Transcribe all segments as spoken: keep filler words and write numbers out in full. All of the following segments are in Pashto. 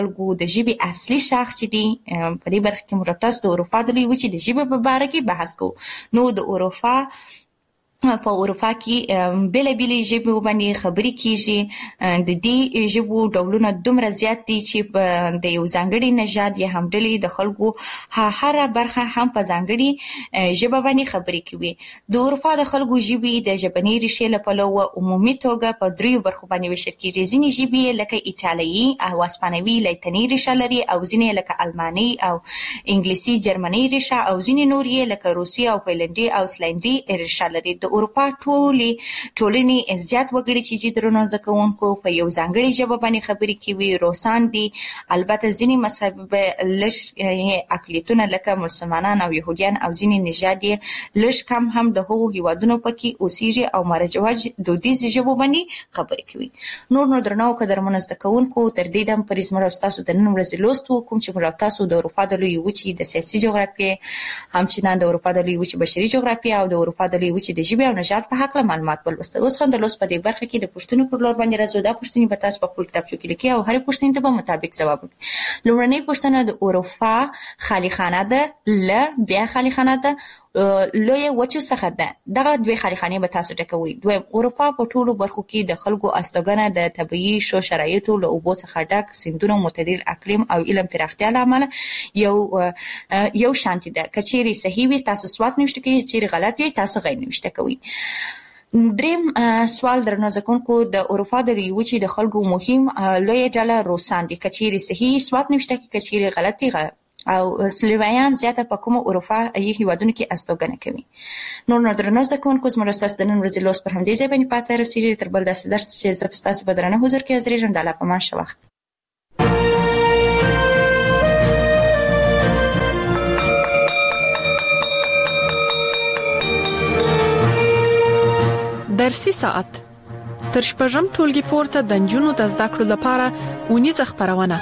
خلکو د ژبې اصلي شاخص چې دی په دې برخه کې موږ تاسو د اروپا د لویې وچې د ژبې په باره کې بحث کوو. نو د اروپا په اروپا کې بېلې بېلې ژبې باندې خبرې کیږي. د دې ژبو ډولونه دومره زیات دي چې د یو ځانګړي نژاد یا هم ډلې د خلکو هره برخه هم په ځانګړي ژبه باندې خبرې کوي. د اروپا د خلکو ژبې د ژبني ریښې له پلوه عمومي توګه په دریو برخو باندې ویشل کیږي. ځینې ژبې لکه ایټالوي او اسپانوي لاتیني ریښه لري او ځینې لکه الماني او انګلیسي جرمني ریښه او ځینې نور یې لکه روسي او پولنډي او اسلندي ریښه لري. د اروپا ټولې ټولنې زیات وګړي چې درنو زده کوونکو په یو ځانګړي ژبه باندې خبرې کوي روسان دي. البته ځینې مذهب لږ اقلیتونه لکه مسلمانان او يهوديان او ځینې نژاد یې لږ کم هم د هغو هیوادونو پکې اوسېږي او مروج دودیز ژبو باندې خبرې کوي. نور نو درنو قدرمنو زده کوونکو تر دې دم پرې زموږ تاسو د نن ورځې لوست کوم چې موږ تاسو د اروپا د لویې وچې د سیاسي جغرافیې همچنان د اروپا د لویې وچې بشري جغرافیه او د اروپا د لویې وچې د ژبې او نژاد په حق له معلومات ولوستل. اوس هم د لوست په دې برخه کې د پوښتنو پر لور باندې راځو. دا پوښتنې به تاسو په خپل کتابچو کې لیکئ او هر پوښتنې ته به مطابق ځواب ورکړئ. لومړنۍ پوښتنه د اروپا خالی خانه ده ل بیا خالی خانه ده لویه وچو څخه ده. دغه دوه خالی خانې به تاسو ټکوئ. دویم اروپا په ټولو برخو کې د خلکو استوګنه د طبیعي شو شرایطو له اوبو څخه ډک سیندونو معتدل اقلیم او علم پراختیا له امله یو یو شانتي ده. که چیرې صحیح وي تاسو سوات نوشته کوئ، چیرې غلط وي تاسو غیر نوشته کوئ. دریم سوال درنو زده کوونکو د اروپا د لویې وچې د خلکو مهم لویه ډله روسان دي. که چیرې صحیح سوات نوشته کوئ، که چیرې غلط دي او سلوویان زیاته په کومو اروپایي هیوادونو کې استوګنه کوي. نور نو درنو زده کوونکو زموږ ستاسو د نن ورځې لوست پر همدې ځای باندې پاتې رسېږي. تر بل داسې درس چې زه ستاسو په درنه حضور کې حاضرېږم. د الله په امان ښه وخت. درسي ساعت تر شپږم ټولګي پورته د نجونو د زده کړو لپاره ونیزه خبرونه.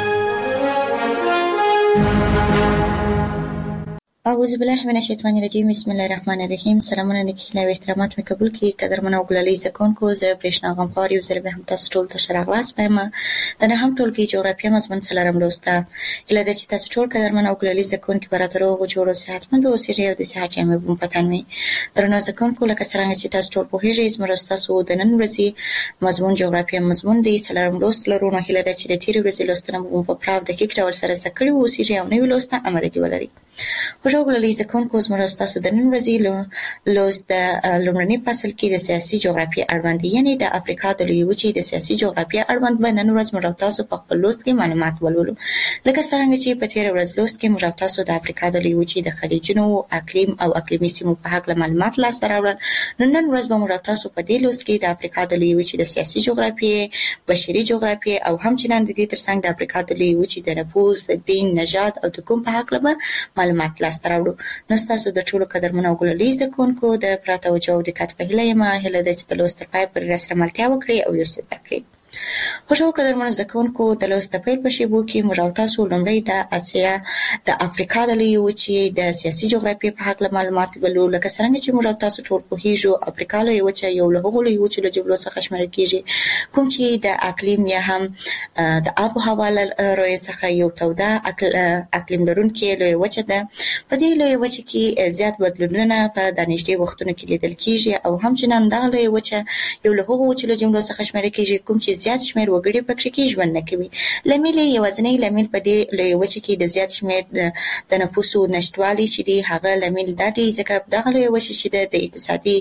اعوذ بالله من الشیطان الرجیم بسم الله الرحمن الرحیم. سلامونه نیکی او احترامات مې قبول کړئ. قدرمنو او ګلالي زده کوونکو، زه برېښنا غمخوار یو ځل بیا هم تاسو ټول ته ښه راغلاست وایم. د نهم ټولګي جغرافیه مضمون څلورم لوست ده. هیله ده چې تاسو ټول قدرمنو او ګلالي زده کوونکي به راته روغ جوړ او صحتمند اوسئ او د صحت جامې به مو په تن وي. درنو زده کوونکو، لکه څرنګه چې تاسو ټول پوهېږئ زموږ ستاسو د نن ورځې مضمون جغرافیه مضمون دی څلورم لوست لرو. نو هیله ده چې د تېرې ورځې لوستونه مو په پوره او دقیق ډول سره زده کړي واوسئ او نوي لوست ته امادګي ولرئ. خوږو ګلالي زده کوونکو، زموږ ستاسو د نن ورځې لوست د لومړني فصل کې د سیاسي جغرافیې اړوند دی، یعنې د افریقا د لویې وچې د سیاسي جغرافیې اړوند به نن ورځ موږ تاسو په خپل لوست کې معلومات ولولو. لکه څرنګه چې په تېره ورځ لوست کې موږ تاسو د افریقا د لویې وچې د خلیجونو اقلیم او اقلیمي سیمو په هکله معلومات لاسته راوړل. نو نن ورځ به موږ تاسو په دې لوست کې د افریقا د لویې وچې د سیاسي جغرافیې، بشري جغرافیې او همچنان د دې ترڅنګ د افریقا د لویې وچې د نفوس، د دین، نژاد او د قوم په هکله به معلومات لاسته راوړو. نو ستاسو د ټولو قدرمنو او ګلالي زده کوونکو د پوره توجه او دقت په هیله یم. هیله ده چې د لوست تر پایه پورې راسره ملتیا وکړئ او یو څه زده کړئ. خوږو قدرمنو زده کوونکو، د لوست د پیل په شیبو کې موږ او تاسو لومړی د اسیا د افریقا د لویې وچې د سیاسي جغرافیې په هکله معلومات ولولو. لکه څرنګه چې موږ او تاسو ټول پوهېږو افریقا لویې وچه یو له هغو لویو وچو له جبلو څخه شمېرل کېږي کوم چې د اقلیم یا هم د آب و هوا له رویې څخه یو توده اقلیم لرونکې لویه وچه ده. په دې لویه وچه کې زیات بدلونونه په د نږدې وختونو کې لیدل کېږي او همچنان دغه لویه وچه یو له هغو وچو له جملو څخه شمېرل کېږي کوم چې زیات شمېر وګړي پکې کې ژوند نه کوي. لامل یې یوازینی لامل په دې لویه وچه کې د زیات شمېر د نفوسو نشتوالي چې دی هغه لامل دا دی ځکه دغه لویه وچه چې د اقتصادي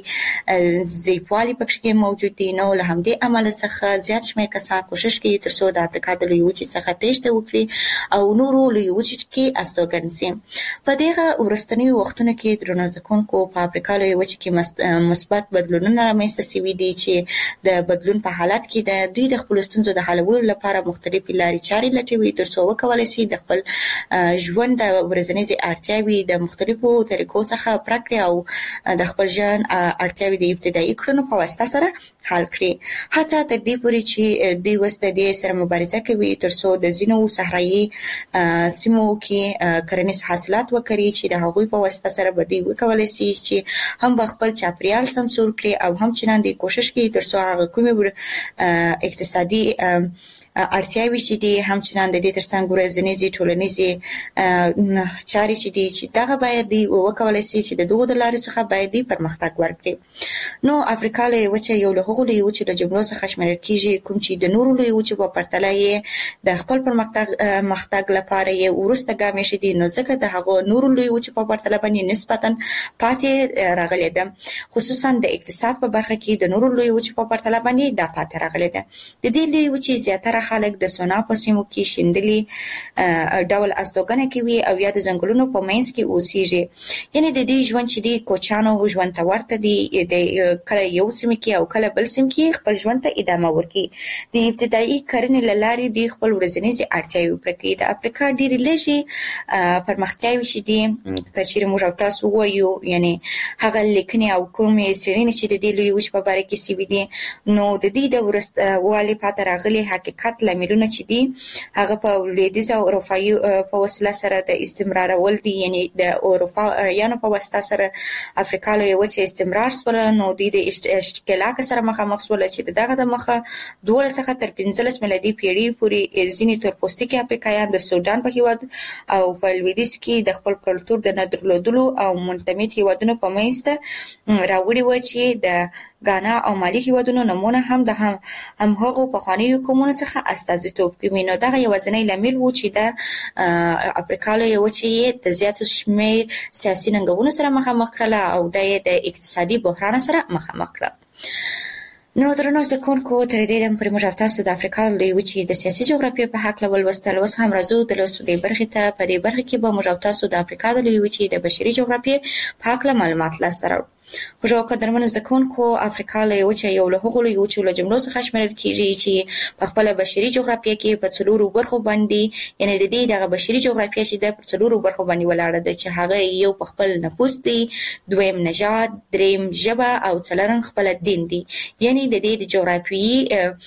ضعیفوالي پکې کې موجود دي. نو له همدې امله څخه زیات شمېر کسان کوشش کوي تر څو د افریقا د لویې وچې څخه تېښته وکړي او نورو لویو وچو کې استوګن شي. په دغه وروستنیو وختونو کې درنو زده کوونکو په افریقا لویې وچې کې مثبت بدلونونه رامنځته شوي دي چې د بدلون په حالت کې د دوی د خپلو ستونزو د حلولو لپاره مختلفې لارې چارې لټوي تر څو وکولی شي د خپل ژوند د ورځنیزې اړتیاوې د مختلفو طریقو څخه پوره کړي او د خپل ژوند اړتیاوې د ابتدایي کړنو په واسطه سره حل کړي. حتی تر دې پورې چې دوی اوس د دې سره مبارزه کوي تر څو د ځینو صحرایي سیمو کې کرنیز حاصلات وکړي چې د هغوی په واسطه سره به دوی وکولی شي چې هم به خپل چاپیریال سمسور کړي او همچنان دوی کوشش کوي تر څو هغه کومې اقتصادي اړتیاوي چې دي همچنان د دې ترڅنګ ورځنیزي ټولنیزي چاري چې دي چې دغه باید دی وکولای شي چې د دوه د لارې څخه باید دی پرمختګ ورکړي. نو افریقا له وچه یو له هغو لوی وچو د جملو څخه شمیرل کیږي کوم چې د نورو لوی وچو په پرتله یې د خپل پرمختګ مختګ لپاره یې ورسته ګامې شي دي، نو ځکه د هغو نورو لوی وچو په پرتله باندې نسبتا پاتې راغلي ده، خصوصا د اقتصاد په برخه کې د نورو لوی وچو په پرتله باندې دا پاتې راغلي ده. د دې لوی وچې زیاتره خلک د سونا په سیمو کې شیندلي ډول استوګنه کوي او یا د ځنګلونو په منځ کې اوسېږي. یعنی د دې ژوند چې دی کوچانو ژوند ته ورته دی، د کله یو سیمه کې او کله بل سیمه کې خپل ژوند ته ادامه ورکړي. د ابتدایي کرنې لارې د خپل ورځنیزي اړتیاوې پوره کوي. د افریقا ډېرې لږې پرمختیاوي چې دي چې موږ او تاسو وایو، یعنی هغه لیکنې او کومې څېړنې چې د دې لوی وچ په باره کې سوي دي، نو د دې د وروستوالي پاتې راغلي حقیقت لاملونه چې دي هغه په لویدیځه اروپایي په وسیله سره د استمرارول دي. یعنی د اروپایانو په واسطه سره افریقا له وچې استمرار سول، نو د دې اشتعال سره مخامخ سول چې دغه د مخه دوه څخه تر پنځلس میلادي پیړۍ پورې ځینې تورپوستکي افریقایان د سودان په هیواد او په لویدیځ کې د خپل کلتور د نه درلودلو او منتمد هیوادونو په منځ ته راوړي و چې د غانا او مالي هیوادونو نمونه هم د هم هم هغو پخوانیو قومونو څخه استازیتوب کوي. نو دغه یوازینی لامل و چې د افریقا له وچې د زیاتو شمېر سیاسي ننګونو سره مخامخ کړله او د اقتصادي بحران سره مخامخ کړه. نو درنو زده کوونکو، تر دې دمه پورې موږ تاسو د افریقا لوی وچې د سیاسي جغرافیې په هکله ولوستل. اوس هم راځو د لوستو دې برخې ته. په دې برخه کې به موږ تاسو د افریقا د لوی وچې د بشري جغرافیې په هکله معلومات لاسته راوړو. موږ قدرمنو زده کوونکو، افریقا له وچې یو له هغو لوی وچو له جملو څخه شمیرل کیږي چې په خپله بشري جغرافیه کې په څلورو برخو باندې، یعنی د دې دغه بشري جغرافیه چې د په څلورو برخو باندې ولاړه ده، چې هغه یو په خپل نفوس دی، دویم نژاد، دریم ژبه او څلورم خپل دین دی. یعنی د دې د جغرافیې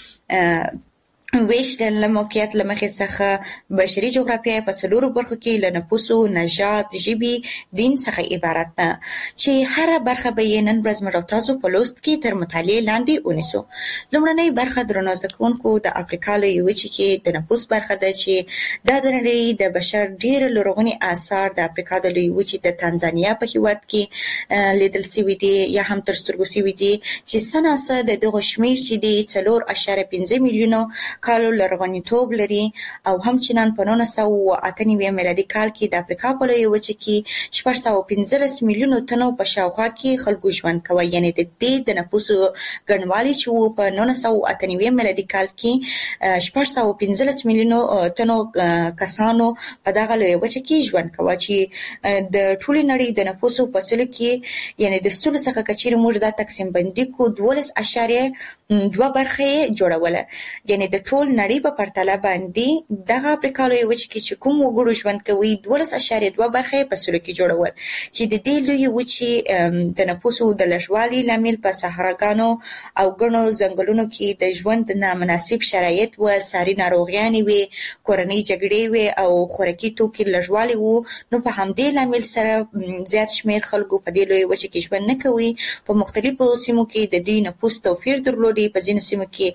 ویش د موقعیت له مخې څخه بشري جغرافیه په څلورو برخو کې له نفوسو، نژاد، ژبې، دین څخه عبارت ده، چې هره برخه به یې نن ورځ موږ تاسو په لوست کې تر مطالعې لاندې ونیسو. لومړنۍ برخه درنو زده کوونکو د افریقا لوی وچې کې د نفوس برخه ده، چې دا د نړۍ د بشر ډېر لرغوني آثار د افریقا د لوی وچې د تانزانیا په هېواد کې لیدل سوي دي یا هم تر سترګو سوي دي، چې څه ناڅه د دغو شمېر چې دی څلور اعشاریه پنځه میلیونو کالو لرغونیتوب لري. او همچنان په نولس سوه اته نوي میلادي کال کې د افریقا په لویه وچه کې شپږ سوه پنځلس میلیونو تنو په شاوخوا کې خلکو ژوند کوي. یعنی د دې د نفوسو ګڼوالی چې و په نولس سوه اته نوي میلادي کال کې شپږ سوه پنځلس میلیونو تنو کسانو په دغه لویه وچه کې ژوند کوي، چې د ټولې نړۍ د نفوسو په سلو کې، یعنی د سلو څخه که چیرې موږ دا تقسیم بندي کو دولس اعشاریه دوه برخه جوړوله. یعنی د ټول نړۍ په پرتله باندې دغه افریقا لویه وچه کې چې کوم وګړو ژوند کوي دولس اعشاریه دوه برخه په سلو کې جوړول، چې د دې لویې وچې د نفوسو د لږوالي لامل په صحراګانو او ګڼو ځنګلونو کې د ژوند نامناسب شرایط و، ساري ناروغیانې وې، کورنۍ جګړې وې او خوراکي توکي لږوالی و. نو په همدې لامل سره زیات شمېر خلکو په دې لویې وچه کې ژوند نه کوي. په مختلفو سیمو کې د دې نفوس توپیر درلود. په ځینو سیمو کې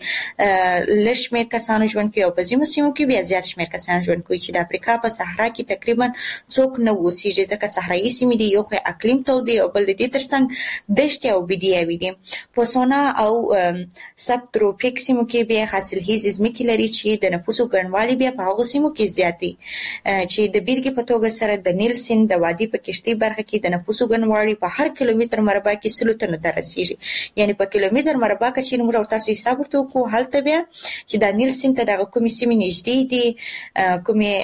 لږ شمېر کسانو ژوند کوي او په ځینو سیمو کې بیا زیات شمېر کسان ژوند کوي، چې د افریقا په صحرا کې تقریبا څوک نه اوسېږي، ځکه صحرایي سیمې دي، یو خو اقلیم تود دی او بل د دې ترڅنګ دښتې او بیډیاوې دي. په سونا او سب تروپیک سیمو کې بیا حاصلخیزې ځمکې لري، چې د نفوسو ګڼوالی بیا په هغو سیمو کې زیات دی، چې د بیلګې په توګه سره د نیل سیند د وادي په کشتۍ برخه کې د نفوسو ګڼوالی په هر کیلومتر مربع کې سلو تنو ته رسېږي. یعنی په کیلومتر مربع کې چې موږ تاسو حساب ورته وکړو، هلته بیا چې د نیل سیند ته دغه کومې سیمې نږدې دي، کومې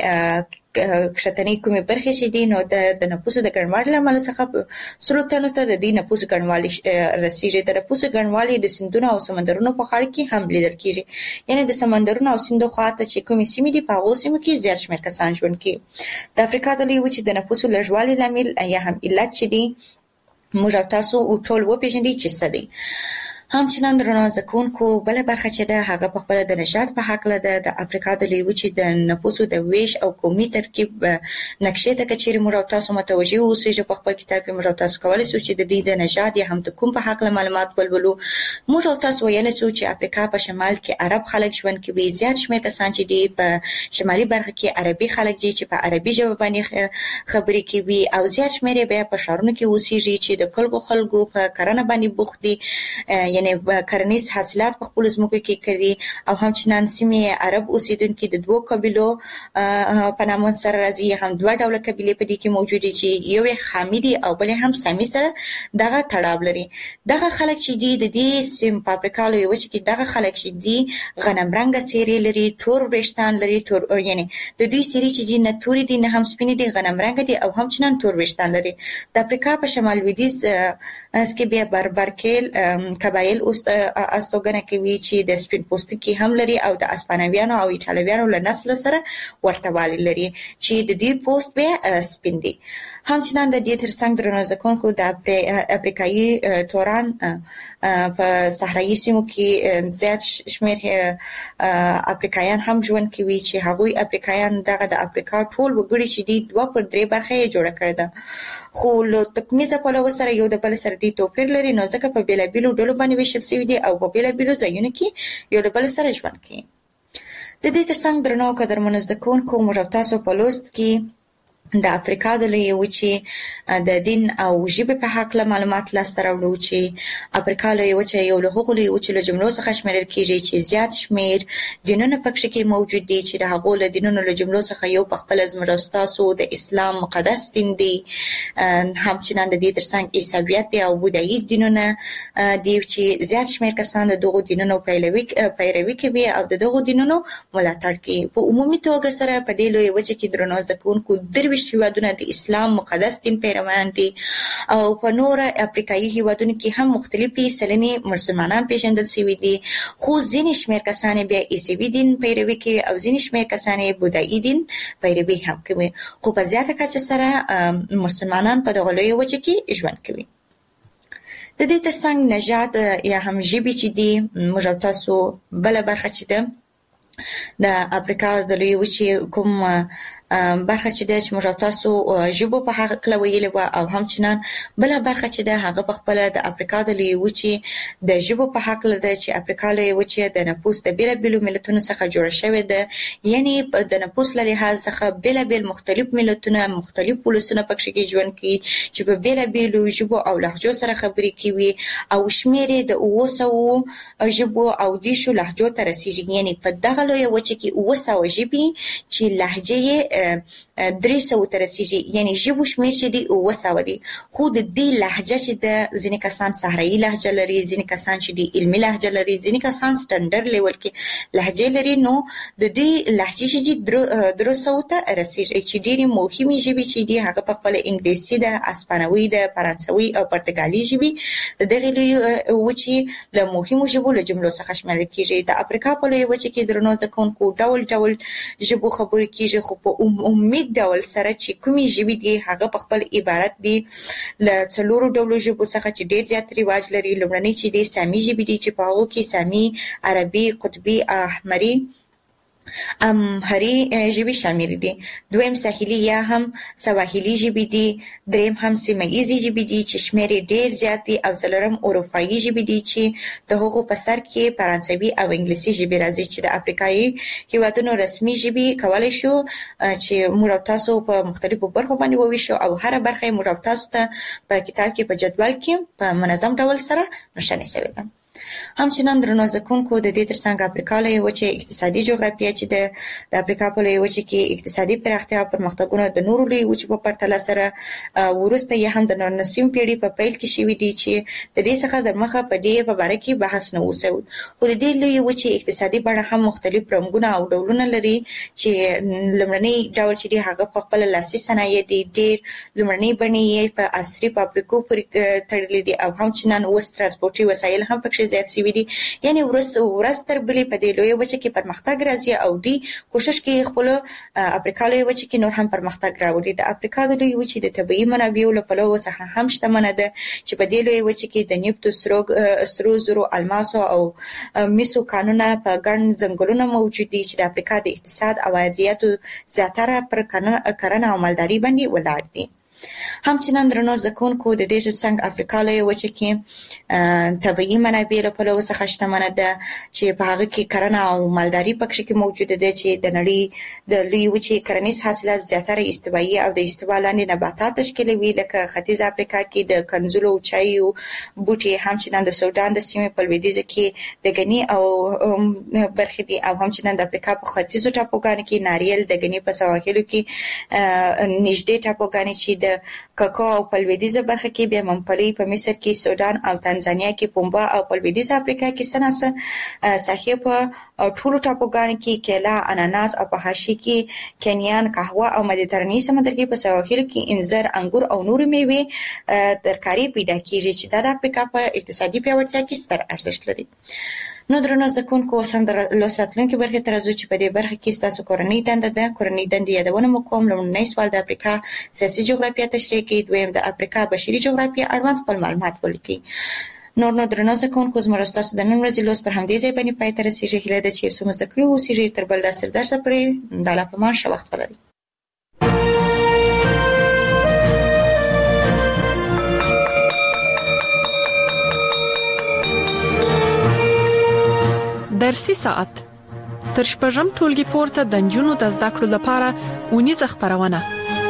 کښتنۍ کومې برخې چې دي، نو د نفوسو د ګڼوالي له امله څخه سلو تنو ته د دې نفوسو ګڼوالی رسېږي. د نفوسو ګڼوالی د سیندونو او سمندرونو په غاړه کې هم لیدل کېږي. یعنی د سمندرونو او سیندو خواته چې کومې سیمې دي، په هغو سیمو کې زیات شمېر کسان ژوند کوي. د افریقا د لویې وچې د نفوسو لږوالي لامل یا هم علت چې دي موږ تاسو ټول وپېژنئ چې څه دی. همچنان درنو زکونکو بل برخه چې ده هغه په خپل د نژاد په حق له د افریقا د لوی وچې د نفوسو د ویش او قومي ترکیب نقشې ته کچېرې موږ تاسو متوجي اوسئ چې په خپل کتاب کې موږ تاسو کولای شو چې د دې د نژاد یا هم د کوم په حق له معلومات ولولو. موږ تاسو ویل شو چې افریقا په شمال کې عرب خلک ژوند کوي، زیات شمېر کسان چې دي په شمالي برخه کې عربي خلک دي چې په عربي ژبه باندې خبرې کوي، او زیات شمېر بیا په ښارونو کې اوسېږي چې د خلکو خلکو په کرنه باندې بوخت دي، یعنی کرنیز حاصلات په خپل ځمکو کې کوي. او همچنان سیمې عرب اوسیدونکي د دوه قبیلو په نامه سره راځي، هم دوه ډوله قبیلې په دې کې موجود دي چې یو یې حامدي او بل هم سامي سره دغه تړاو لري. دغه خلک چې دي د دې سیم په افریقا لوی وچې کې دغه خلک چې دي غنم رنګه څېرې لري، تور وریښتان لري، تور یعنی د دوی څېرې چې دي نه تورې دي نه هم سپینې دي، غنم رنګه دي او همچنان تور وریښتان لري. د افریقا په شمال لویدیځ کې بیا بربرکیل قبایل اوس استوګنه کوي چې د سپین پوستکي هم لري او د اسپانویانو او ایټالویانو له نسل سره ورته والی لري چې د دې پوست به سپین دي. همچنان د دې ترڅنګ درنو زکونکو د افریقایي توران په صحرایي سیمو کې زیات شمېر افریقایان هم ژوند کوي چې هغوی افریقایان دغه د افریقا ټول وګړي چې دي دوه پر درې برخې یې جوړه کړې ده، خو له تکمیزه پلوه سره یو د بل سره دې توپیر لري، نو ځکه په بېلابېلو ډلو باندې ویشل شوي دي او په بېلابېلو ځایونو کې یو له بل سره ژوند کوي. د دې ترڅنګ درنو قدرمنو زده کوونکو موږ تاسو په لوست کې د افریقا د لویې وچې د دین او ژبې په هکله معلومات لاسته راوړو چې افریقا لویې وچه یو له هغو لویې وچو له جملو څخه شمېرل کېږي چې زیات شمېر دینونه پکې کې موجود دي چې د هغو له دینونو له جملو څخه یو پخپله زموږ او ستاسو د اسلام مقدس دین دی، همچنان د دې ترڅنګ عیسویت دی او بودایي دینونه دي چې زیات شمېر کسان د دغو دینونو پیروي کوي او د دغو دینونو ملاتړ کوي. په عمومي توګه سره په دې لویې وچه کې درنو زده کوونکو درویشت هیوادونه د اسلام مقدس دین پیروان دي او په نور افریقایي هیوادونو کې هم مختلفې سلنې مسلمانان پیژندل شوي دي، خو ځینې شمېر کسان بیا عیسوي دین پیروي کوي او ځینې شمېر کسان بودایي دین پیروي هم کوي، خو په زیاته کچه سره مسلمانان په دغه لویه وچه کې ژوند کوي. د دې ترڅنګ نژاد یا هم ژبې چې دي موږ تاسو بله برخه چې ده د افریقا د لویې وچې کوم برخه چې ده چې موږ تاسو ژبو په هکله ویلې وه، او همچنان بله برخه چې ده هغه په خپله د افریقا د لویې وچې د ژبو په هکله ده چې افریقا لویې وچې د نفوس د بېلابېلو ملتونو څخه جوړه شوې ده، یعنې د نفوس له لحاظ څخه بېلابېل مختلف ملتونه مختلف ولسونه پکې کې ژوند کوي چې په بېلابېلو ژبو او لهجو سره خبرې کوي او شمېر یې د اوه سوو ژبو او دېرشو لهجو ته رسېږي، یعنې په دغه لویه وچه کې اوه سوه ژبې چې لهجې یې درې سوو ته رسېږي، یعنې ژبو شمېر چې دي اوه سوه دي، خو د دې لهجه چې ده ځینې کسان صحرایي لهجه لري، ځینې کسان چې دي علمي لهجه لري، ځینې کسان سټنډرډ لیول کې لهجې لري، نو د دې لهجې چې دي درې سوو ته رسېږي چې ډېرې مهمې ژبې چې دي هغه په خپله انګلیسي ده، اسپانوي ده، فرانسوي او پرتګالي ژبې د دغې لویې وچې له مهمو ژبو له جملو څخه شمېرل کېږي. د افریقا په لویې وچه کې درنو زده کوونکو ډول ډول ژبو خبرې کېږي، خو په عمومي ډول سره چې کومې ژبې دي هغه په خپل عبارت دي له څلورو ډولو ژبو څخه چې ډېر زیات رواج لري. لومړنۍ چې دي سامي ژبې دي چې په هغو کې سامي، عربي، قطبي، احمري امهري ژبې شامل دي. دویم ساحلي یا هم سواحلي ژبې دي. دریم هم سیمه ییزې ژبې دي چې شمېر یې ډېر زیات دي. او څلورم اروپایي ژبې دي چې د هغو په سر کې فرانسوي او انګلیسي ژبې راځي چې د افریقایي هېوادونو رسمي ژبې کولی شو چې موږ او تاسو په مختلفو برخو باندې وویشو او هره برخه یې موږ او تاسو ته په کتاب کې په جدول کې په منظم ډول سره نښاني شوې ده. همچنان درنو زده کوونکو د دې ترڅنګ افریقا لویه وچه اقتصادي جغرافیه چې د افریقا په لویه وچه کې اقتصادي پراختیا او پرمختګونه د نورو لویو وچو په پرتله سره وروسته یې هم د نولسمې پېړۍ په پیل کې شوي دي چې د دې څخه د مخه په دې په باره کې بحث نه و شوی. خو د دې لویې وچې اقتصادي بڼه هم مختلف رنګونه او ډولونه لري چې لومړنی ډول چې دی هغه په خپله لاسي صنایع دي. ډېر لومړنۍ بڼې یې په عصري فابریکو پورې تړلې دي او همچنان اوس ترانسپورټي وسایل هم پکې زیات شوي دي. یعنی ورځ ورځ تر بلې په دې لویه وچه کې پرمختګ راځي او دوی کوشش کوي خپل افریقا لویه وچه کې نور هم پرمختګ راوړي. د افریقا د لویه وچې د طبیعي منابعو له پلوه څخه هم شتمنه ده چې په دې لویه وچه کې د نفت، سرو زرو، الماسو او مسو کانونه په ګڼ ځنګلونه موجود دي چې د افریقا د اقتصاد او عایداتو زیاتره پر کرنه او مالداري باندې ولاړ دي. همچنان درنو زده کوونکو د دې څنګه افریقا لویه وچه کې طبیعي منابع له پلوه څخه شتمنه ده چې په هغه کې کرنه او مالداري پکې کې موجوده ده چې د نړۍ د لویې وچې کرنیز حاصلات زیاتره استوایي او د استوا لاندې نباتات تشکیلوي لکه ختیځ افریقا کې د کنزلو چایو بوټي، همچنان د سودان د سیمې په لویدیځ کې د غني او برخې دي او همچنان د افریقا په ختیځو ټاپوګانو کې ناریل، د غني په سواحلو کې نږدې ټاپوګانې چې د کاکاو او په لویدیځه برخه کې بیا ممپلی، په مصر کې سودان او تنزانیا کې پومبا او په لویدیځه افریقا کې سناسه ساحې په ټولو ټاپوګانو کې کیلا، اناناس او په حاشیه کې کینیان، قهوه او مدیترانې سمندرګي په سواحلو کې انځر، انګور او نورې میوې ترکاري پیدا کیږي چې د افریقا په اقتصادي پیاوړتیا کې ستر ارزښت لري. نو درنو زده کوونکو اوس هم د لوست راتلونکي برخې ته راځو چې په دې برخه کې ستاسو کورنۍ دنده ده. کورنۍ دندې یادونه مو کوم. لومړنی سوال د افریقا سیاسي جغرافیه تشریح کوي، دویم د افریقا بشري جغرافیه اړوند خپل معلومات ولیکئ. نور نو درنو زده کوونکو زموږ ستاسو د نن ورځې لوست پر همدې ځای باندې پای ته رسیږي. هیله ده چې یو څه مو زده کړي اوسیږي. تر بل داسې درسه پورې د الله په امان ښه وخت ولرئ. درسي ساعت تر شپږم ټولګي پورته د نجونو د زده کړو لپاره ونیزه خبرونه.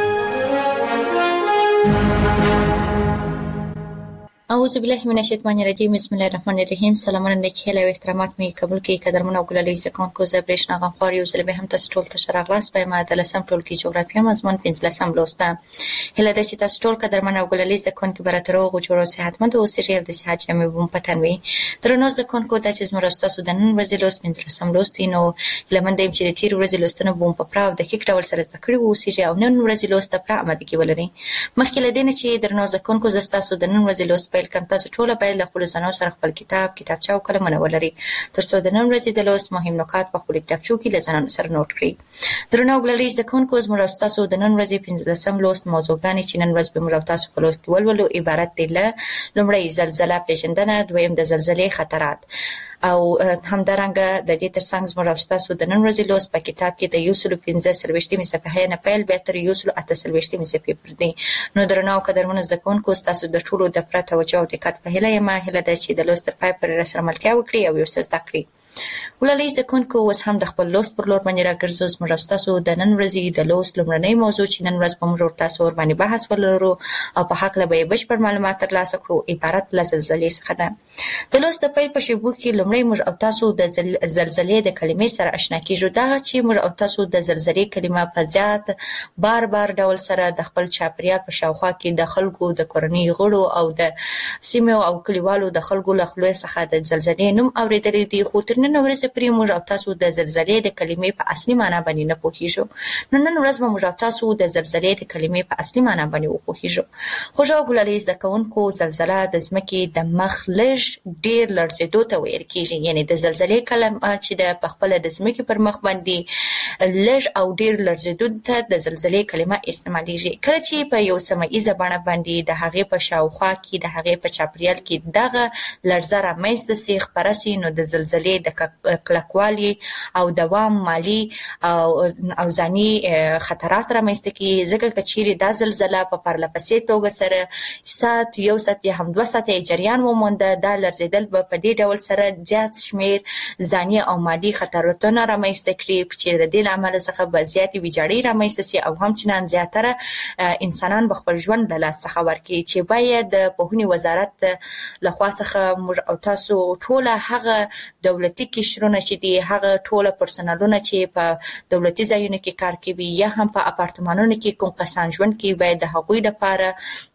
اعوذ بالله من الشیطان الرجیم. بسم الله الرحمن الرحیم. سلامونه نیکی او احترامات می قبول کی قدرمن او ګلالي زکون کو زبرشنا غفار یو زره به هم تاسو ټول ته شراغلاس په ما د لسم ټولګي جغرافیه مضمون پنځلسم لوسته. هله د چې تاسو ټول قدرمن او ګلالي زکون کی براتر او جوړو صحتمند او سری د صحت جامع بوم پټنوي. درنو زکون کو د چې زموږ تاسو د نن ورځې لوست پنځلسم لوست نو لمندې چې د تیر ورځې لوستنه بوم په پراو د کیک ډول سره ذکر وو سری او نن ورځې لوست په اماده کې ولري. مخکې لدین چې درنو زکون کو زستاسو د نن ورځې لوست پیل کم تاسو ټول باید له خپل ځانو سره خپل کتاب کتابچه او قلم ولري ترڅو د نن ورځې د لوست مهم نکات په خپل کتابچو کې له ځانو سره نوٹ کړئ. درنو ګلالي زکونکو زموږ تاسو د نن ورځې پنځلسم لوست موضوعګانې چې نن ورځ به موږ تاسو په لوست کې ولولو عبارت دي له لومړی زلزلہ پیژندنه، دویم د زلزلې خطرات او همدارنګه د دې ترڅنګ زموږ تاسو د نن ورځې لوست په کتاب کې د یو سل پنځه سلويشتمې صفحې نه پیل به تر یو سل اته سلويشتمې صفحې پر دي. نو درنو قدرمن زکونکو تاسو د ټولو د پرته توجه او دقت په هیله یم هیله ده چې د لوست تر پای پورې راسره ملتیا وکړي او یو څه زده کړئ. ولولئ زکونکو اوس هم د خپل لوست پر لور باندې راګرځو. زموږ تاسو د نن ورځې د لوست لومړنۍ موضوع چې نن ورځ په موږ تاسو ور باندې بحث ولرو او په حق له به بشپړ معلومات ترلاسه کړو عبارت له زلزلې څخه ده. د لوست د پیل په شیبو کې لومړی موږ او تاسو د زلزلې د کلمې سره آشنا کیږو. دا چې موږ او تاسو د زلزلې کلمه په زیات بار بار ډول سره د خپل چاپیریال په شاوخوا کې د خلکو د کورنۍ غړو او د سیمو او کلیوالو د خلکو له خلوی څخه د زلزلې نوم اوریدل دي، خو تر نن ورځې پرې موږ او تاسو د زلزلې د کلمې په اصلي معنی باندې نه پوهیږو. نو نن ورځ به موږ او تاسو د زلزلې د کلمې په اصلي معنی باندې وپوهیږو. خوږو ګلالي زده کوونکو زلزلہ د ځمکې د مخ لږ ډیر لړزېدو ته ویل کیږي. یعنی د زلزلې کلمه چې د پخپل د ځمکې پر مخ باندې لږ او ډیر لړزېدو ته د زلزلې کلمه استعمالیږي. کله چې په یو سمعیزه بڼه باندې د هغې په شاوخوا کې د هغې په چاپیریال کې دغه لړزه رامنځته سي خپره سي نو د زلزلې د کلکوالي او دوام مالی او او ځاني خطرات رامنځته کیږي. ځکه چې چیرې دا زلزلہ په پرلپسې توګه سره سات یو سات یا هم دوه ساعته جریان ومونده دا لړزېدل به په دې ډول سره زیات شمیر ځاني او مالی خطراتونه رامنځته کړي چې د دې له امله څخه به زیاتې ویجاړۍ رامنځته سي او همچنان زیاتره انسانان به خپل ژوند له لاسه څخه ورکړي چې باید د پوهنې وزارت لخوا څخه موږ او تاسو ټوله هغه دولتي قشرونه چې دي هغه ټوله پرسنلونه چې په دولتي ځایونو کې کار کوي یا هم په اپارتمانونو کې کوم کسان ژوند کوي باید د هغوی لپاره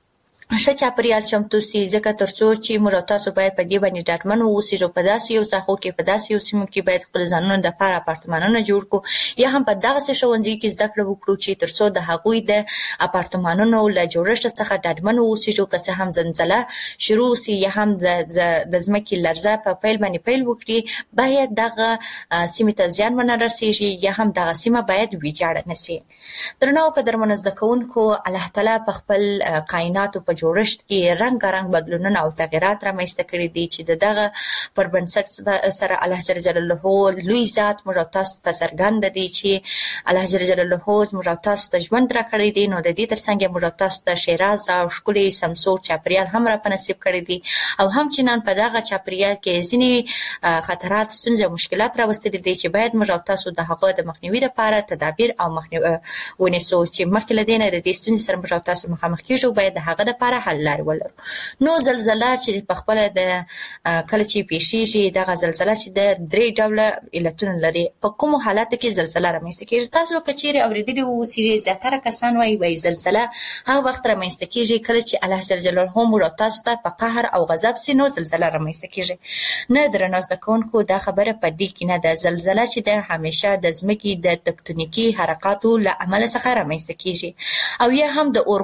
ښه چاپریال چمتو سي، ځکه ترڅو چې موږ تاسو باید په دې باندې ډاډمن واوسو په داسې یو ساحو کې په داسې یو سیمو کې باید خپل ځانونه د لپاره اپارتمانونه جوړ کړو یا هم په دغه ښوونځي کې زده کړه وکړو چې ترڅو د هغوی د اپارتمانونو له جوړښت څخه ډاډمن واوسو که څه هم زلزله شروع سي یا هم د د ځمکې لړزه په پیل باندې پیل وکړي باید دغه سیمې ته زیان ونه رسیږي یا هم دغه سیمه باید ویجاړه نشي. درنو قدرمنو زده کوونکو، الله تعالی په خپل کائنات په جوړښت کې رنګارنګ بدلونونه او تغیرات رامنځته کړي دي چې دغه پر بنسټ سره الله جل جلاله لوی ذات موږ تاسو ته څرګند دي چې الله جل جلاله موږ تاسو ته ژوند راکړی دی، نو د دې ترڅنګ موږ تاسو ته شیراز او ښکلي سمسور چاپریال هم را په نصیب کړی دي او هم چې نن په دغه چاپریال کې ځینې خطرات ستونزې او مشکلات راوستلي دي چې باید موږ تاسو د هغه د مخنیوي لپاره تدابیر او مخنیوي ونیسو چې مخکې له دې نه د دې ستونزې سره موږ تاسو مخامخ کیږو باید د هغه لپاره حل لارې ولرو. نو زلزله چې په خپله د کله چې پیښیږي دغه زلزله چې د درې ډوله علتونه لري. په کومو حالاتو کې زلزله رامنځته کیږي؟ تاسو که چیرې اورېدلي اوسئ زیاتره کسان وایي وایي زلزله هغه وخت رامنځته کیږي کله چې الله جل جلاله موږ تاسو ته په قهر او غضب سي نو زلزله رامنځته کیږي. نه درنو زده کوونکو، دا خبره په دې کې نه ده. زلزله چې د همیشه د ځمکې د تکتونیکي حرکاتو له عمل څخه رامنځته کیږي او یا هم د اور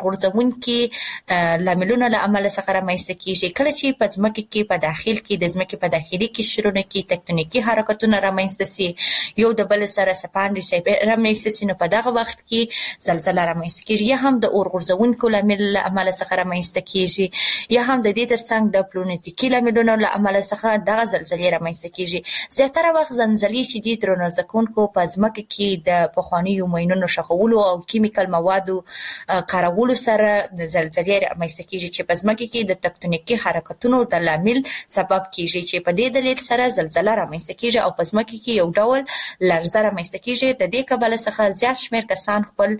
غورځونکي لاملونو له عمل څخه رامنځته کیږي. کله چې په ځمکه کې په داخل کې د ځمکې په داخلي قشرونو کې تکتونیکي حرکتونه رامنځته سي، یو د بل سره سپانډې چې رامنځته سي، نو په دغه وخت کې زلزله رامنځته کیږي یا هم د اور غورځونکو لامل له عمل څخه رامنځته کیږي یا هم د دې ترڅنګ د پلونیتیکي لاملونو له عمل څخه دغه زلزلې رامنځته کیږي. زیاتره وخت زلزلې چې دي درنو زده کوونکو په ځمکه کې د پخوانیو ماینونو ښخولو او کیمیکل موادو کارولو سره د زلزلې رامنځته کیږي چې په ځمکه کې د تکتونیکي حرکتونو د لامل سبب کیږي چې په دې دلیل سره زلزله رامنځته کیږي او په ځمکه کې یو ډول لړزه رامنځته کیږي. د دې کبله څخه زیات شمېر کسان خپل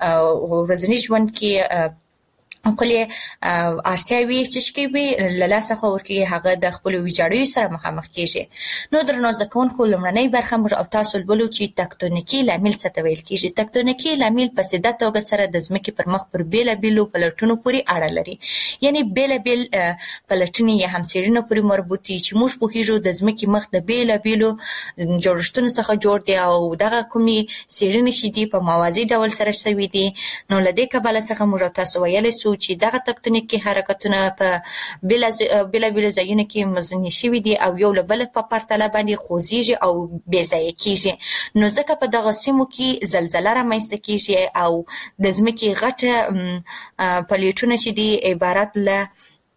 ورځني ژوند کې خپل اړتیاوې چې کوي له لاسه ورکوي هغه د خپل ویجاړیو سره مخامخ کیږي. نو درنو زده کوونکو، لومړنۍ برخه موږ او تاسو لولو چې تکتونیکي لامل څه ته ویل کیږي. تکتونیکي لامل په ساده توګه سره د ځمکې پر مخ پر بیلابیلو پلټونو پورې اړه لري، یعنی بیلابیل پلټنې یا هم څېړنو پورې مربوط دي چې موږ پوهیږو د ځمکې مخ د بیلابیلو جوړښتونو څخه جوړ دی او دغه کومې څېړنې چې دي په موازي ډول سره شوي دي. نو له دې کبله څخه موږ تاسو ویلی سو چې دغه تکتونیکي حرکتونه په بیلابیلو ځایونو کې مزني شوي دي او یو له بل په پرتله باندې خوځېږي او بې ځایه کیږي. نو ځکه په دغه سیمو کې زلزله رامنځته کیږي او د ځمکې غټه پلیټونه چې دي عبارت له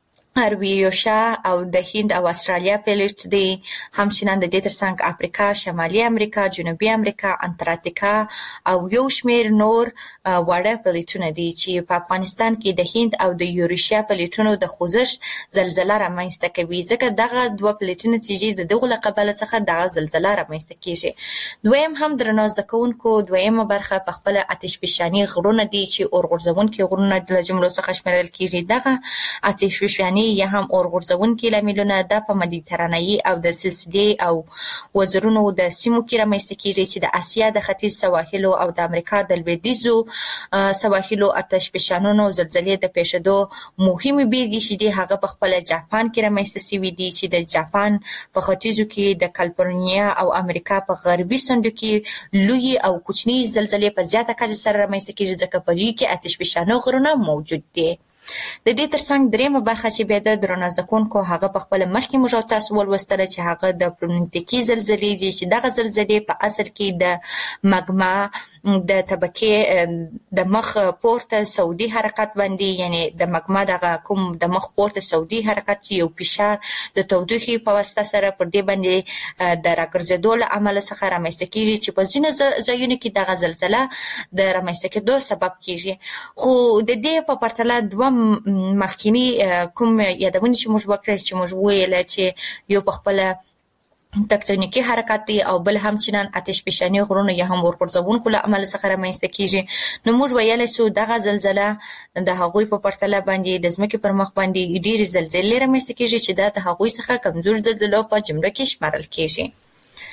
ارویوشا او د هند او استرالیا پلیټ دي، همچنان د دې ترڅنګ افریقا، شمالي امریکا، جنوبي امریکا، انټارکټیکا او یو شمېر نور واړه پلیټونه دي چې په افغانستان کې د هند او د یوریشیا پلیټونو د خوځښت زلزله رامنځته کوي. ځکه دغه دوه پلیټونه چې د دغه له کبله څخه دغه زلزله رامنځته کیږي. دویم هم درنو زده کوونکو، دویمه برخه په خپله آتش فشاني غرونه دي چې اور غورځونکي غرونه د جملو څخه شمیرل کیږي. دغه آتش فشاني یا هم اور غورځونکي لاملونه د په مدیترانه‌ایي او د سلسلې او وزرونو د سیمو کې رامنځته کیږي چې د اسیا د ختیځ سواحلو او د امریکا د لویدیځو سواحلو آتش فشانونو زلزلې د پیښېدو مهمې بیلګې چې دي هغه په خپله جاپان کې رامنځته شوي دي چې د جاپان په ختیځو کې د کالیفورنیا او امریکا په غربي څنډو کې لوی او کوچني زلزلې په زیاته کچه سره رامنځته کیږي ځکه په دوی کې آتش فشانو غرونه موجود دي. د دې ترڅنګ دریمه برخه چې بیا د درنو زده کوونکو هغه په خپله مخکې موږ تاسو ولوستله چې هغه د پلونیتیکي زلزلې دي چې دغه زلزلې په اصل کې د مګما د طبقې د مخ پورته سعودي حرکت باندې، یعنی د مګما دغه کوم د مخ پورته سعودي حرکت چې یو فشار د تودوخې په واسطه سره پر دې باندې د راګرځېدو له امله څخه رامنځته کیږي چې په ځینو ځایونو کې دغه زلزله د رامنځته کېدو سبب کیږي. خو د دې په پرتله دوه مخکینی کوم یادونه چې موږ وکړل چې موږ ویل چې یو په خپله تکتونیکي حرکت دی او بل همچنان آتش فشاني غرونه یا هم اور غورځونکو له امله څخه رامنځته کیږي. نو موږ ویلی سو دغه زلزله د هغوی په پرتله باندې د ځمکې پر مخ باندې ډېرې زلزلې رامنځته کیږي چې دا د هغوی څخه کمزور زلزلو په جمله کې شمارل کیږي.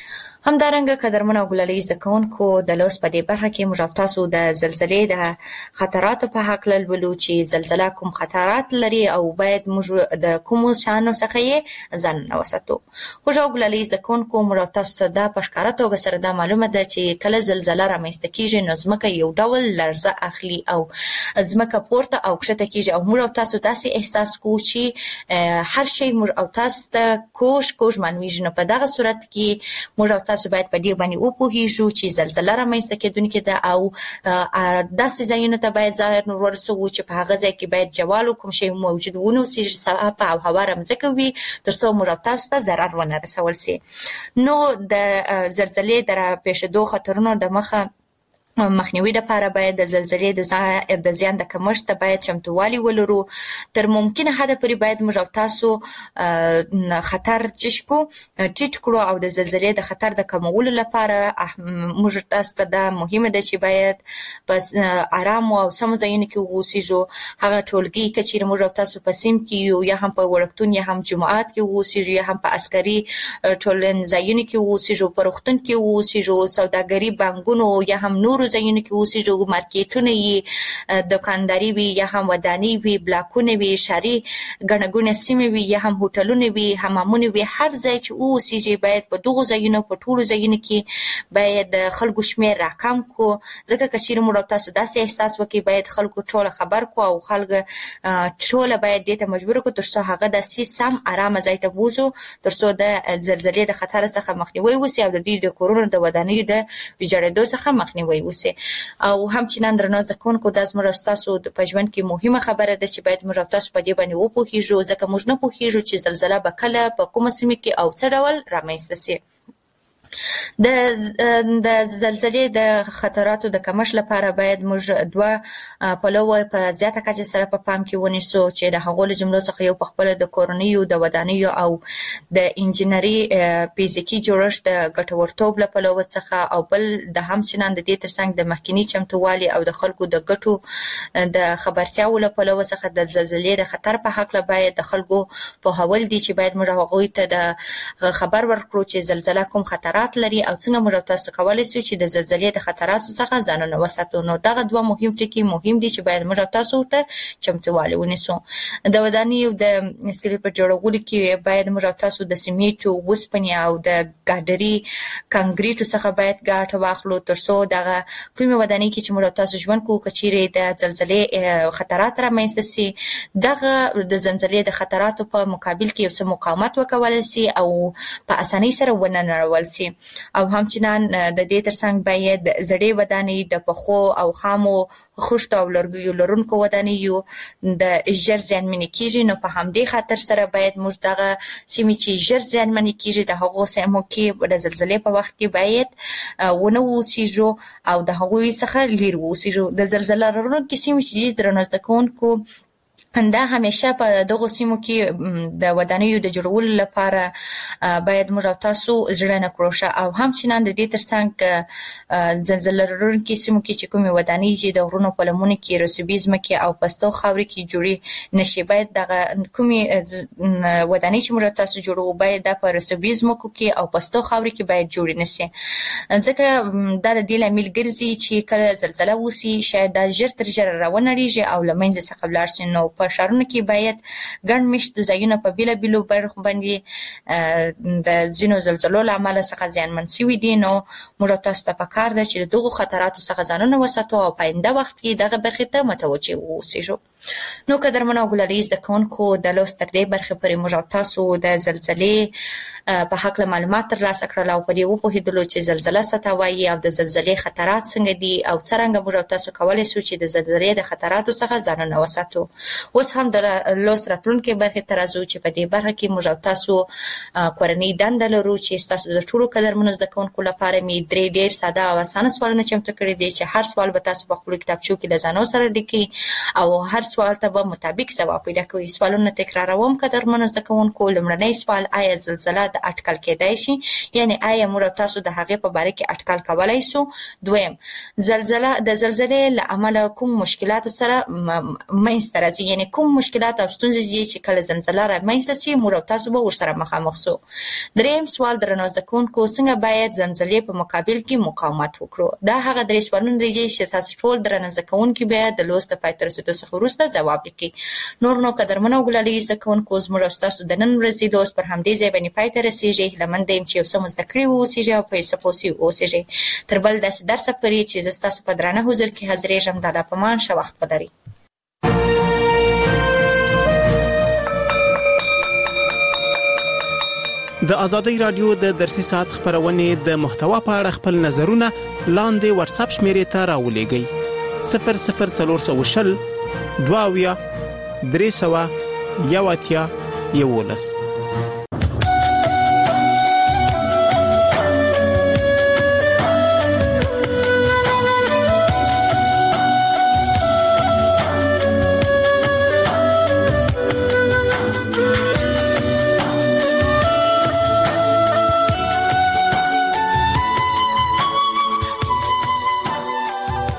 همدارنګه قدرمن او ګلالي زده کوونکو د لوست په دې برخه کې موږ تاسو د زلزلې د خطراتو په حق لولو چې زلزلہ کوم خطرات لري او باید موږ د کوم شانو څخه یې ځان وساتو. خو جو ګلالي زده کوونکو موږ تاسو ته د پښکارا توګه سره دا معلومه ده چې کله زلزلہ رامنځته کیږي نو ځمکه یو ډول لرزه اخلي او ځمکه پورته او کښته کیږي او موږ تاسو داسې احساس کوو چې هر شی موږ او تاسو ته کوش کوش مانويږي. نو په دغه صورت کې موږ تاسو باید په دې باندې وپوهیږو چې زلزلہ رامنځته کېدونکې ده او داسې ځایونو ته باید ځان ورسوو چې په هغه ځای کې باید جوال کوم شی موجود ونه سي صفه او هوا رمزکه وي ترڅو موږ تاسو ته ضرر ونه رسول سي. نو د زلزلې در پېښېدو خطرونو د مخه مخنیوي لپاره باید د زلزلې د زیان د کمښت ته باید چمتووالی ولرو. تر ممکنه حده پورې باید موږ تاسو خطر چشکو ټیټ کړو او د زلزلې د خطر د کمولو لپاره موږ تاسو ته دا مهمه ده چې باید پس آرام او سم ځایونه کې اوسېږو. هغه ټولګي کې چې موږ تاسو په سیم کې یو یا هم په وړکتون یا هم جماعت کې اوسېږو یا هم په عسکري ټولنځایونو کې اوسېږو، په روغتون کې اوسېږو، سوداګري بانکونو یا هم نور ځایونو کې اوسېږو، مارکیټونه یې دکانداري وي یا هم وداني وي، بلاکونه وي، ښاري ګڼه ګوڼه سیمې وي یا هم هوټلونه وي، حمامونه وي، هر ځای چې اوسېږي باید په دغو ځایونو په ټولو ځایونو کې باید د خلکو شمېر راکم کړو. ځکه که چېرې موږ تاسو داسې احساس وکړي باید خلکو ټوله خبر کړو او خلک ټوله باید دې ته مجبور کړو تر څو هغه داسې سم ارامه ځای ته بوځو تر څو د زلزلې د خطر څخه مخنیوی وسي او د دې د کورونو د ودانیو د ویجاړېدو څخه مخنیوی وسي. او همچنان درنو زده کوونکو دا زموږ ستاسو په ژوند کې مهمه خبره ده چې باید موږ تاسو په دې باندې وپوهیږو ځکه موږ نه پوهیږو چې زلزلہ به کله په کومه سیمه کې او څه ډول رامنځته سي. د د زلزلې د خطراتو د کمښت لپاره باید موږ دوه پلوه په زیاته کچه سره په پام کې ونیسو چې د هغو له جملو څخه یو پخپله د کورنیو د ودانیو او د انجینري فزیکي جوړښت د ګټورتوب له پلوه څخه او بل د همچنان د دې ترڅنګ د مخکیني چمتووالي او د خلکو د ګټو د خبرتیاو له پلوه څخه د زلزلې د خطر په حق باید د خلکو پوهول دي چې باید موږ هغوی ته د خبر ورکړو چې زلزلہ کوم خطرات لري او څنګه موږ تاسو کولای شو چې د زلزلې د خطراتو څخه ځانونه وساتو. نو دغه دوه مهم ټکي مهم دي چې باید موږ تاسو ته چمتووالی ونیسو. د ودانیو د سکرې په جوړولو کې باید موږ تاسو د سیمنټو، وسپنې او د ګاډري کانکریټو څخه باید ګټه واخلو تر څو دغه کومې ودانۍ کې چې موږ تاسو ژوند کوو که چیرې د زلزلې خطرات رامنځته سي دغه د زلزلې د خطراتو په مقابل کې یو څه مقاومت وکولای سي او په اسانۍ سره ونه نړول سي. او همچنان د دې ترڅنګ باید زړې ودانۍ د پخو او خامو خښتو او لرګیو لرونکو ودانیو د ژر زیانمنې کیږي. نو په همدې خاطر سره باید موږ دغه سیمې چې ژر زیانمنې کیږي د هغو سیمو کې د زلزلې په وخت کې باید ونه اوسېږو او د هغوی څخه لرې واوسېږو. د زلزله لرونکو سیمې چې درنو زده کوونکو دا همیشه په دغو سیمو کې د ودانیو د جوړولو لپاره باید موږ تاسو زړه نه کړو او همچنان د دې ترڅنګ زلزله لرونکو سیمو کې چې کومې ودانۍ چې د غرونو په لمنو کې رسوبي ځمکې او پستو خاورې کې جوړې نشي باید دغه کومې ودانۍ چې موږ تاسو جوړو باید د په رسوبي ځمکو کې او پستو خاورې کې باید جوړې نشي ځکه دا د دې لامل ګرځي چې کله زلزله وسي شاید دا ژر تر ژره راونړېږي او له منځه څخه ولاړ سي. نو په ښارونو کې باید ګڼ مېشت ځایونه په بېلابېلو برخو باندې د ځینو زلزلو له امله څخه زیانمن شوي دي. نو موږ تاسو ته پکار ده چې د دغو خطراتو څخه ځانونه وساتو او په آینده وخت کې دغه برخې ته متوجه واوسېږو. نو قدرمنو او ګلالي زده کوونکو د لوست تر دې برخې پورې موږ تاسو د زلزلې په هکله معلومات ترلاسه کړل او په دې وپوهېدلو چې زلزله څه ته وایي او د زلزلې خطرات څنګه دي او څرنګه موږ تاسو کولی شو چې د زلزلې د خطراتو څخه ځانونه وساتو. اوس هم د لوست راتلونکې برخې ته راځو چې په دې برخه کې موږ تاسو کورنۍ دنده لرو چې ستاسو د ټولو قدرمنو زده کوونکو لپاره مې درې ډېر ساده او اسانه سوالونه چمتو کړي دي چې هر سوال به تاسو په خپلو کتابچو کې له ځانو سره لیکئ او هر سوال ته به مطابق ځواب پیدا کوي. سوالونه تکراروم قدرمنو زده کوونکو. لومړنی سوال، آیا زلزله د اټکل کېدای شي؟ یعنی آیا موږ تاسو د هغې په باره کې اټکل کولای شو؟ دویم، زلزله د زلزلې له امله کوم مشکلات سره منځته راځي؟ یعنی کوم مشکلات او ستونزې دي چې کله زلزله رامنځته شي موږ تاسو به ورسره مخامخ شو. دریم سوال، درنو زده کوونکو، څنګه باید زلزلې په مقابل کې مقاومت وکړو؟ دا هغه درې سوالونه دي چې تاسو ټول درنو زده کوونکي باید د لوست پای ته رسېدو څخه وروسته ځواب لیکي. نور نو قدرمنو ګلالي زده کوونکو، زموږ ستاسو د نن ورځې لوست پر همدې ځای باندې پای ته رسېږي. هیله مند یم چې یو څه مو زده کړي واوسېږي او په یو څه پوه واوسېږي. تر بل داسې درسه پورې چې زه ستاسو په درانه حضور کې حاضرېږم، د الله په امان، ښه وخت ولرئ. د ازادۍ رادیو د درسي ساعت خبرونه د محتوا په اړه خپل نظرونه لاندې واتس اپ شمیرې ته راولېږئ. صفر صفر څلور شل دوه اویا درې سوه یو اتیا یولس.